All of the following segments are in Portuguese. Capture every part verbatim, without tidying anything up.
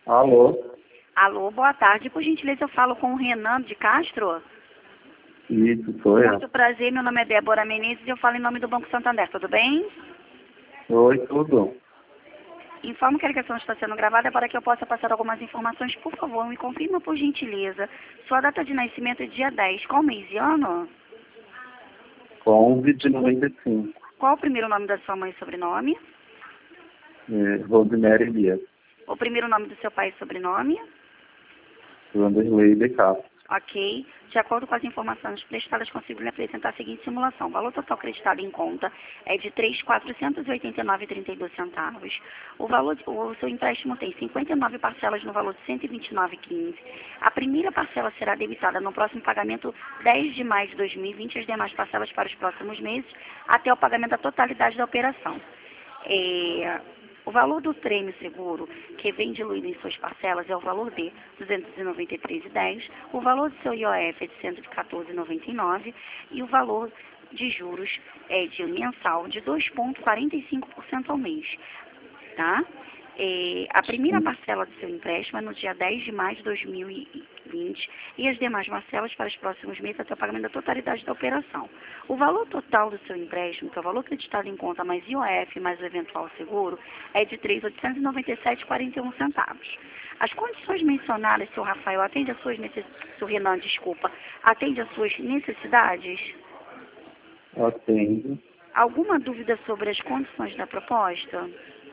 Alô? Alô, boa tarde. Por gentileza, eu falo com o Renan de Castro. Isso, sou eu. Muito prazer, meu nome é Débora Menezes e eu falo em nome do Banco Santander, tudo bem? Oi, tudo. Informo que a ligação está sendo gravada para que eu possa passar algumas informações. Por favor, me confirma, por gentileza, sua data de nascimento é dia dez. Qual mês e ano? onze de noventa e cinco. Qual o primeiro nome da sua mãe e sobrenome? É, Rosemary Elias. O primeiro nome do seu pai e sobrenome? Vanderlei de Castro. Ok. De acordo com as informações prestadas, consigo lhe apresentar a seguinte simulação. O valor total acreditado em conta é de três mil quatrocentos e oitenta e nove vírgula trinta e dois centavos. O, valor, o seu empréstimo tem cinquenta e nove parcelas no valor de cento e vinte e nove vírgula quinze. A primeira parcela será debitada no próximo pagamento dez de maio de dois mil e vinte, as demais parcelas para os próximos meses, até o pagamento da totalidade da operação. É... O valor do prêmio seguro, que vem diluído em suas parcelas, é o valor de duzentos e noventa e três reais e dez centavos, o valor do seu I O F é de cento e quatorze reais e noventa e nove centavos e o valor de juros é de mensal de dois vírgula quarenta e cinco por cento ao mês, tá? É, a primeira parcela do seu empréstimo é no dia dez de maio de dois mil e vinte e as demais parcelas para os próximos meses até o pagamento da totalidade da operação. O valor total do seu empréstimo, que é o valor acreditado em conta mais I O F mais o eventual seguro, é de três mil oitocentos e noventa e sete reais e quarenta e um centavos. As condições mencionadas, seu Rafael, atende às suas necessidades, seu Renan, desculpa, atende às suas necessidades? Atendo. Alguma dúvida sobre as condições da proposta?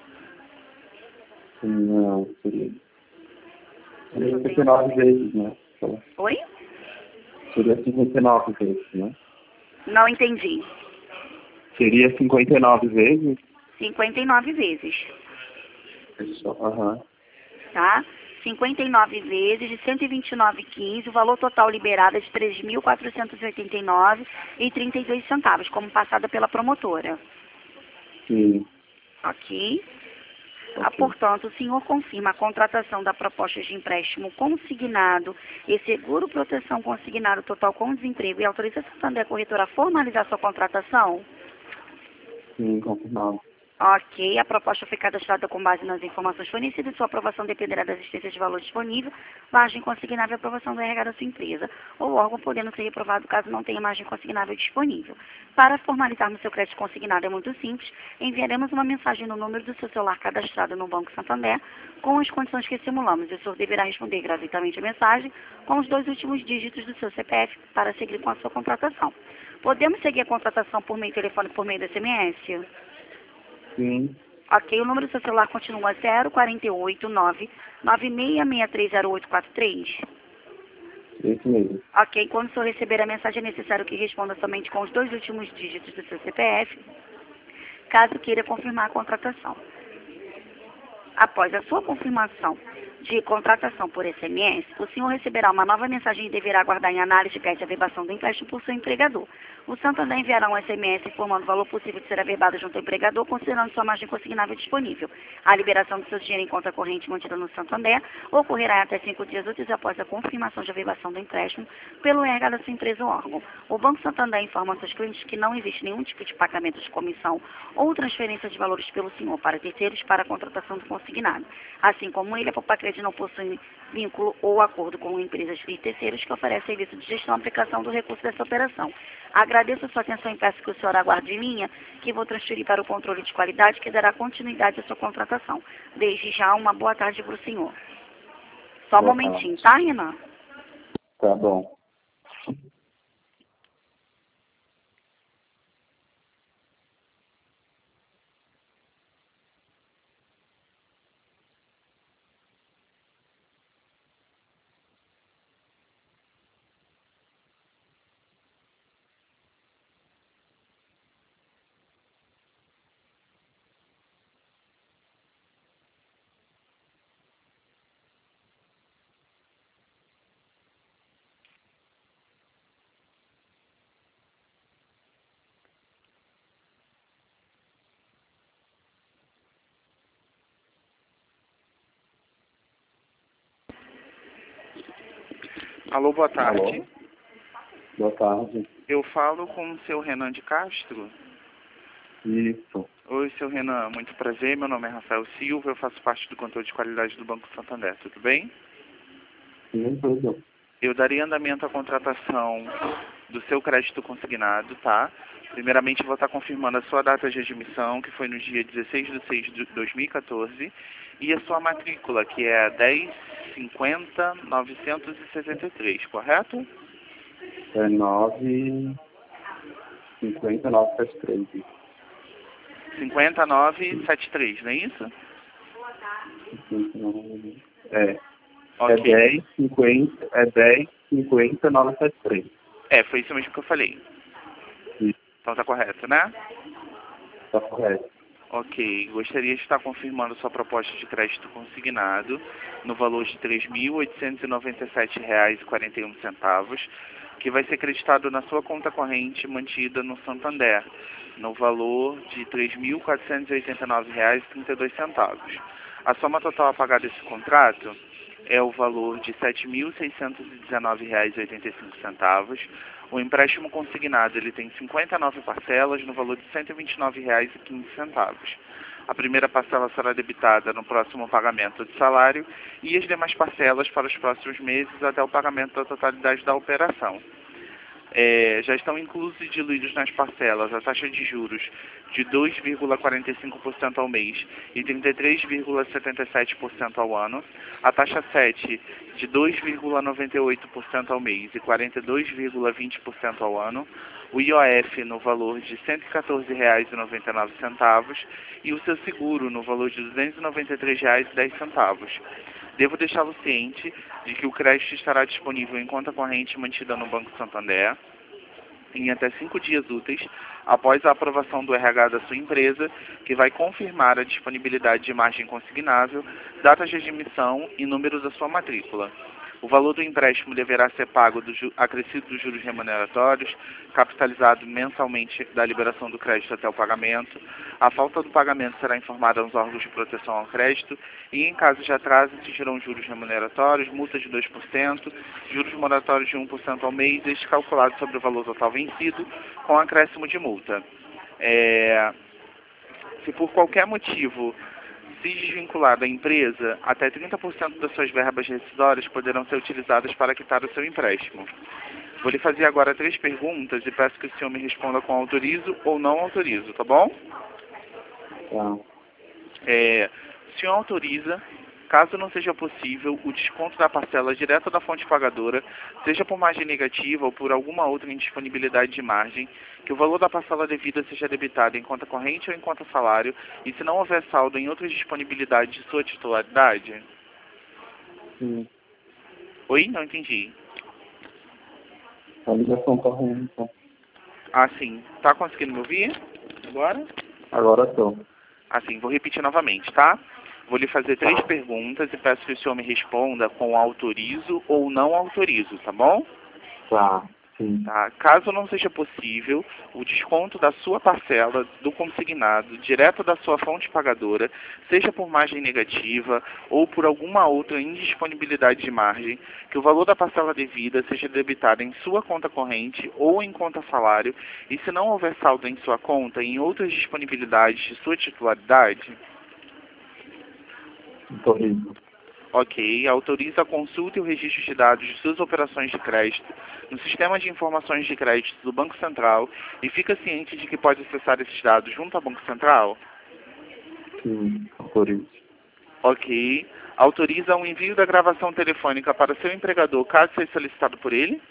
Não, seria. Seria Não cinquenta e tenho nove dúvida. vezes, né? Oi? Seria cinquenta e nove vezes, né? Não entendi. Seria cinquenta e nove vezes? cinquenta e nove vezes, Isso, aham. tá? cinquenta e nove vezes de cento e vinte e nove vírgula quinze, o valor total liberado é de três mil quatrocentos e oitenta e nove reais e trinta e dois centavos, como passada pela promotora. Sim. Ok? Ah, Ok. portanto, o senhor confirma a contratação da proposta de empréstimo consignado e seguro proteção consignado total com desemprego e autoriza a Santander Corretora a formalizar sua contratação? Sim, confirmado. Ok, a proposta foi cadastrada com base nas informações fornecidas e sua aprovação dependerá da existência de valor disponível, margem consignável e aprovação do R H da sua empresa, ou órgão podendo ser reprovado caso não tenha margem consignável disponível. Para formalizarmos seu crédito consignado é muito simples, enviaremos uma mensagem no número do seu celular cadastrado no Banco Santander com as condições que simulamos. O senhor deverá responder gratuitamente a mensagem com os dois últimos dígitos do seu C P F para seguir com a sua contratação. Podemos seguir a contratação por meio telefônico por meio do S M S? Sim. Ok, o número do seu celular continua zero quatro oito nove nove seis seis três zero oito quatro três. Esse mesmo. Ok, quando o senhor receber a mensagem é necessário que responda somente com os dois últimos dígitos do seu C P F, caso queira confirmar a contratação. Após a sua confirmação de contratação por S M S, o senhor receberá uma nova mensagem e deverá aguardar em análise de crédito a averbação do empréstimo por seu empregador. O Santander enviará um S M S informando o valor possível de ser averbado junto ao empregador, considerando sua margem consignável disponível. A liberação do seu dinheiro em conta corrente mantida no Santander ocorrerá até cinco dias úteis após a confirmação de averbação do empréstimo pelo R H da sua empresa ou órgão. O Banco Santander informa aos seus clientes que não existe nenhum tipo de pagamento de comissão ou transferência de valores pelo senhor para terceiros para a contratação do consignado. Assim como ele, a Popacred não possui vínculo ou acordo com empresas e terceiros que oferecem serviço de gestão e aplicação do recurso dessa operação. Agradeço a sua atenção e peço que o senhor aguarde em linha, que vou transferir para o controle de qualidade, que dará continuidade à sua contratação. Desde já, uma boa tarde para o senhor. Só um Boa momentinho, tarde. tá, Renan? Tá bom. Alô, boa tarde. Alô? Boa tarde. Eu falo com o seu Renan de Castro. Isso. Oi, seu Renan, muito prazer, meu nome é Rafael Silva, eu faço parte do controle de qualidade do Banco Santander, tudo bem? Sim, tudo. Eu daria andamento à contratação do seu crédito consignado, tá? Primeiramente, eu vou estar confirmando a sua data de admissão, que foi no dia dezesseis de seis de dois mil e quatorze, e a sua matrícula, que é a dez cinquenta novecentos e sessenta e três, correto? É nove cinquenta nove sete três. cinquenta nove setenta e três, não é isso? É. É Ok. dez cinquenta, é dez cinquenta nove sete três. É, foi isso mesmo que eu falei. Isso, Então tá correto, né? tá correto. Ok. Gostaria de estar confirmando sua proposta de crédito consignado no valor de três mil oitocentos e noventa e sete reais e quarenta e um centavos, que vai ser creditado na sua conta corrente mantida no Santander, no valor de três mil quatrocentos e oitenta e nove reais e trinta e dois centavos. A soma total a pagar desse contrato é o valor de sete mil seiscentos e dezenove reais e oitenta e cinco centavos. O empréstimo consignado ele tem cinquenta e nove parcelas no valor de cento e vinte e nove reais e quinze centavos. A primeira parcela será debitada no próximo pagamento de salário e as demais parcelas para os próximos meses até o pagamento da totalidade da operação. É, já estão inclusos e diluídos nas parcelas a taxa de juros de dois vírgula quarenta e cinco por cento ao mês e trinta e três vírgula setenta e sete por cento ao ano, a taxa sete de dois vírgula noventa e oito por cento ao mês e quarenta e dois vírgula vinte por cento ao ano, o I O F no valor de cento e quatorze reais e noventa e nove centavos e o seu seguro no valor de duzentos e noventa e três reais e dez centavos. Devo deixá-lo ciente de que o crédito estará disponível em conta corrente mantida no Banco Santander em até cinco dias úteis após a aprovação do R H da sua empresa, que vai confirmar a disponibilidade de margem consignável, datas de admissão e números da sua matrícula. O valor do empréstimo deverá ser pago do ju- acrescido dos juros remuneratórios, capitalizado mensalmente da liberação do crédito até o pagamento. A falta do pagamento será informada aos órgãos de proteção ao crédito e, em caso de atraso, exigirão juros remuneratórios, multa de dois por cento, juros moratórios de um por cento ao mês, este calculado sobre o valor total vencido, com acréscimo de multa. É, se por qualquer motivo se desvincular da empresa, até trinta por cento das suas verbas rescisórias poderão ser utilizadas para quitar o seu empréstimo. Vou lhe fazer agora três perguntas e peço que o senhor me responda com autorizo ou não autorizo, tá bom? Tá. É, o senhor autoriza, caso não seja possível, o desconto da parcela direto da fonte pagadora, seja por margem negativa ou por alguma outra indisponibilidade de margem, que o valor da parcela devida seja debitado em conta corrente ou em conta salário, e se não houver saldo em outras disponibilidades de sua titularidade? Sim. Oi? Não entendi. A ligação tá ruim, então. Ah, sim. Tá conseguindo me ouvir agora? Agora tô. Assim, vou repetir novamente, tá? Vou lhe fazer três perguntas e peço que o senhor me responda com autorizo ou não autorizo, tá bom? Tá. Sim. Tá? Caso não seja possível, o desconto da sua parcela do consignado direto da sua fonte pagadora, seja por margem negativa ou por alguma outra indisponibilidade de margem, que o valor da parcela devida seja debitado em sua conta corrente ou em conta salário, e se não houver saldo em sua conta em outras disponibilidades de sua titularidade? Autorizo. Ok, autoriza a consulta e o registro de dados de suas operações de crédito no sistema de informações de crédito do Banco Central e fica ciente de que pode acessar esses dados junto ao Banco Central? Sim. Autorizo. Ok, autoriza o envio da gravação telefônica para seu empregador caso seja solicitado por ele?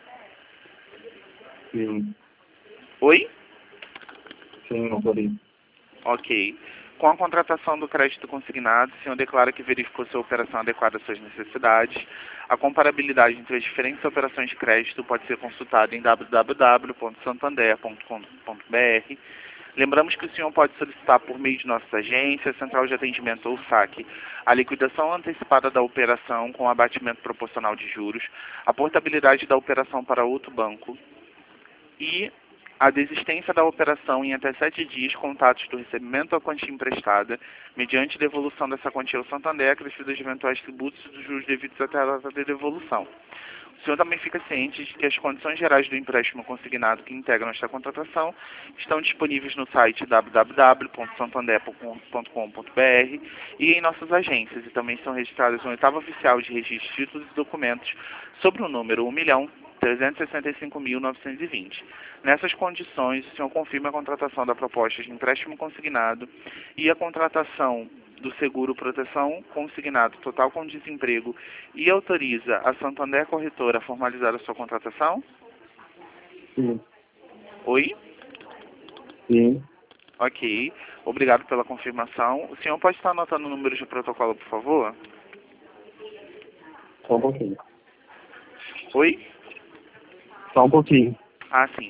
Sim. Oi? Sim, autorizo. Ok. Com a contratação do crédito consignado, o senhor declara que verificou sua operação adequada às suas necessidades. A comparabilidade entre as diferentes operações de crédito pode ser consultada em w w w ponto santander ponto com ponto b r. Lembramos que o senhor pode solicitar por meio de nossas agências, central de atendimento ou saque, a liquidação antecipada da operação com abatimento proporcional de juros, a portabilidade da operação para outro banco e a desistência da operação em até sete dias contados do recebimento da quantia emprestada, mediante devolução dessa quantia ao Santander, acrescidos de eventuais tributos e dos juros devidos até a data de devolução. O senhor também fica ciente de que as condições gerais do empréstimo consignado que integram esta contratação estão disponíveis no site w w w ponto santander ponto com ponto b r e em nossas agências, e também são registradas no oitavo oficial de registro de títulos e documentos sobre o número um milhão trezentos e sessenta e cinco mil novecentos e vinte. Nessas condições, o senhor confirma a contratação da proposta de empréstimo consignado e a contratação do seguro proteção consignado total com desemprego e autoriza a Santander Corretora a formalizar a sua contratação? Sim. Oi? Sim. Ok. Obrigado pela confirmação. O senhor pode estar anotando o número de protocolo, por favor? Só um pouquinho. Oi? Só um pouquinho. Ah, sim.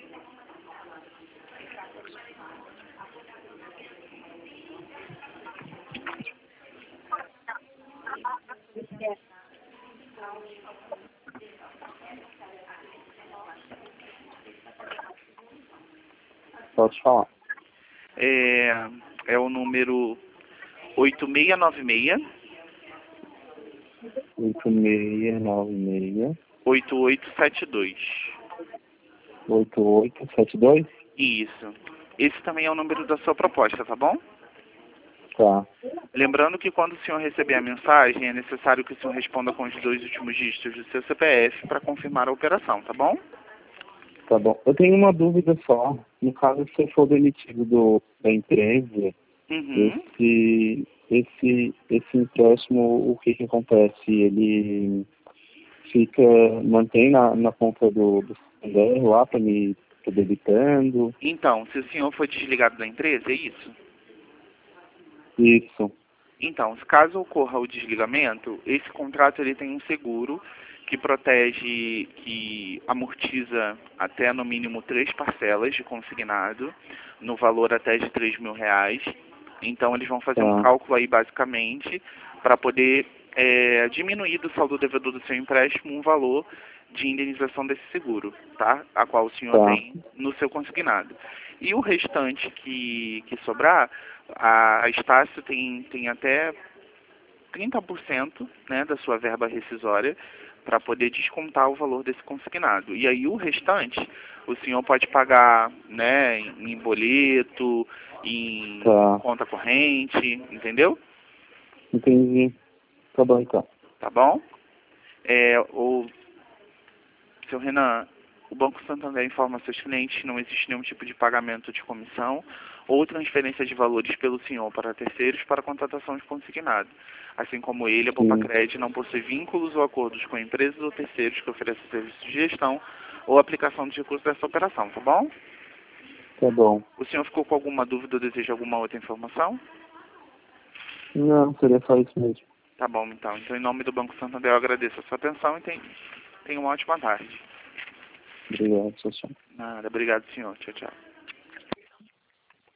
Pode falar. É, é o número oito seis nove seis, oito seis nove seis, oito oito sete dois. oito oito sete dois? Isso. Esse também é o número da sua proposta, tá bom? Tá. Lembrando que quando o senhor receber a mensagem, é necessário que o senhor responda com os dois últimos dígitos do seu C P F para confirmar a operação, tá bom? Tá bom. Eu tenho uma dúvida só. No caso, se eu for demitido do, da empresa, Uhum. esse, esse, esse empréstimo, o que que acontece? Ele fica, mantém na, na conta do, do Santander lá para me tô debitando? Então, se o senhor for desligado da empresa, é isso? Isso. Então, se caso ocorra o desligamento, esse contrato ele tem um seguro que protege, que amortiza até no mínimo três parcelas de consignado, no valor até de três mil reais. Então, eles vão fazer Tá. um cálculo aí, basicamente, para poder é, diminuir do saldo devedor do seu empréstimo um valor de indenização desse seguro, tá? A qual o senhor Tá. tem no seu consignado. E o restante que, que sobrar, a Estácio tem, tem até trinta por cento, né, da sua verba rescisória para poder descontar o valor desse consignado. E aí o restante, o senhor pode pagar, né, em, em boleto, em Tá. conta corrente, entendeu? Entendi. Tá bom, então. Tá bom? É, o seu Renan, o Banco Santander informa seus clientes que não existe nenhum tipo de pagamento de comissão ou transferência de valores pelo senhor para terceiros para contratação de consignado. Assim como ele, a Bopacred não possui vínculos ou acordos com empresas ou terceiros que ofereçam serviços de gestão ou aplicação de recursos dessa operação, tá bom? Tá bom. O senhor ficou com alguma dúvida ou deseja alguma outra informação? Não, seria só isso mesmo. Tá bom, então. Então, em nome do Banco Santander, eu agradeço a sua atenção e tenha tenha uma ótima tarde. Obrigado, tchau, tchau. Nada, obrigado, senhor. Tchau, tchau.